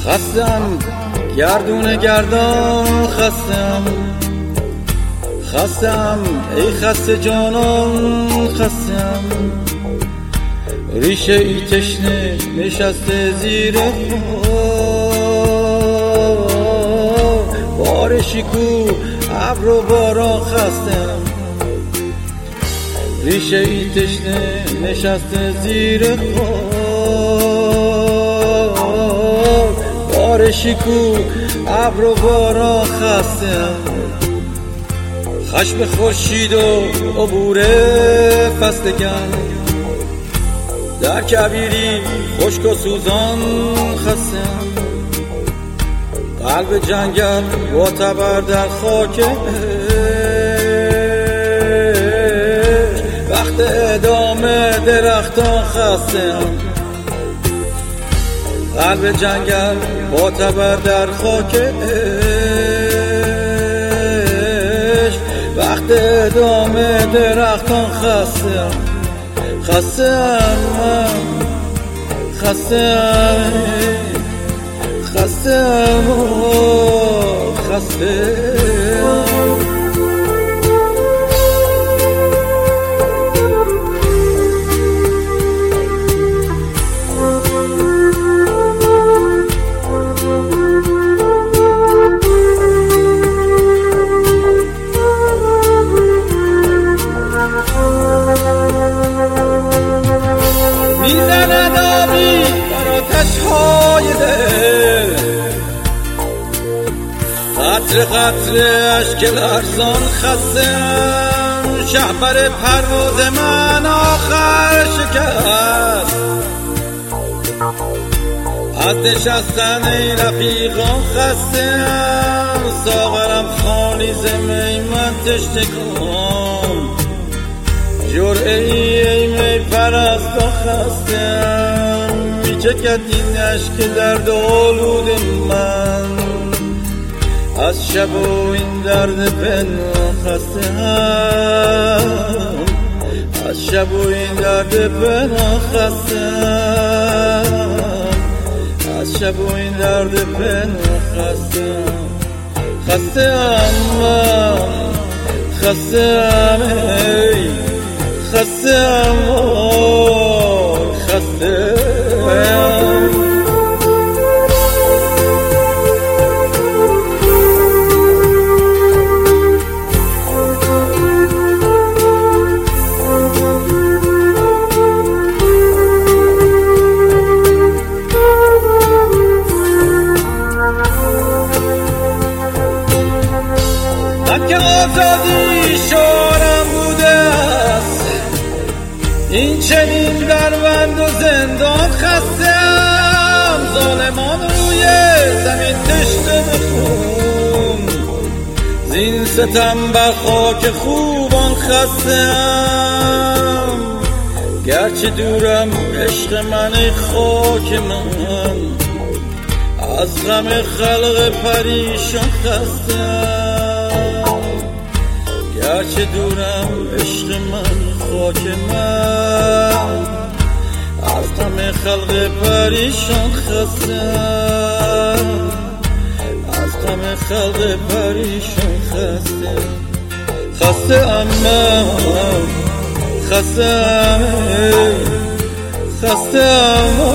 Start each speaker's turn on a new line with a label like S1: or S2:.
S1: خستم گردون گردان، خستم ای خسته جانان، خستم ریشه ای تشنه نشسته زیر بارشی کو ابر و باران، خستم ریشه ای تشنه نشسته زیر بارشی کو ابر و باران، خستم خشم خورشید و عبور فصلگان در کبیری خشک و سوزان، خستم قلب جنگل با تبر در خاک وقت ادامه درختان، خستم قلب جنگل با تبر در خاک وقت ادامه درختان، خستم میزند آبی بر آتش‌های دل، قطره قطره اشک لرزان، خستم شهپر پرواز من آخر شکست از نشستن ای رفیقان، خستم ساغرم خالی ز می من تشنه کن جرعه ای می پرستان، خستم میچکد این اشک درد آلود من از شب و این درد پنهان، خستم از شب و این درد پنهان، خستم از شب و این درد پنهان، خستم ای خستم من که آزادی شعارم بوده است این چنین در بند و زندان، خستم ظالمان روی زمین تشنه بخون زین ستم بر خاک خوبان، خستم گرچه دورم عشق من ای خاک من از غم خلق پریشان، خستم گرچه دورم عشق من خاک من از غم خلق پریشان، خستم از غم خلق پریشان، خستم خستم